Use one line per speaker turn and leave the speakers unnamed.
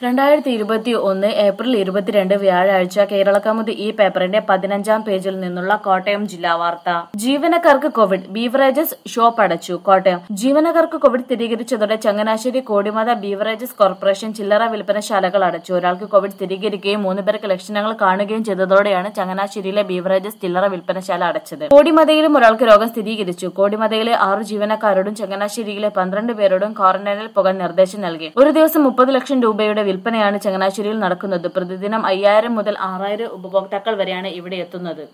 2021 April 22 വ്യാഴാഴ്ച കേരളകൗമുദി ഈ പേപ്പറിന്റെ 15-ാം പേജിൽ നിന്നുള്ള കോട്ടയം ജില്ലാ വാർത്ത. ജീവനക്കാർക്ക് കോവിഡ്, ബീവറേജസ് ഷോപ്പ് അടച്ചു. കോട്ടയം ജീവനക്കാർക്ക് കോവിഡ് സ്ഥിരീകരിച്ചതോടെ ചങ്ങനാശ്ശേരി കോടിമത ബീവറേജസ് കോർപ്പറേഷൻ ചില്ലറ വിൽപ്പനശാലകൾ അടച്ചു. ഒരാൾക്ക് കോവിഡ് സ്ഥിരീകരിക്കുകയും 3 പേർക്ക് ലക്ഷണങ്ങൾ കാണുകയും ചെയ്തതോടെയാണ് ചങ്ങനാശ്ശേരിയിലെ ബീവറേജസ് ചില്ലറ വിൽപ്പനശാല അടച്ചത്. കോടിമതയിലും ഒരാൾക്ക് രോഗം സ്ഥിരീകരിച്ചു. കോടിമതയിലെ 6 ജീവനക്കാരോടും ചങ്ങനാശ്ശേരിയിലെ 12 പേരോടും ക്വാറന്റൈനിൽ പോകാൻ നിർദ്ദേശം നൽകി. ഒരു ദിവസം 30 ലക്ഷം രൂപയുടെ വിൽപ്പനയാണ് ചങ്ങനാശ്ശേരിയിൽ നടക്കുന്നത്. പ്രതിദിനം 5000 മുതൽ 6000 ഉപഭോക്താക്കൾ വരെയാണ് ഇവിടെ എത്തുന്നത്.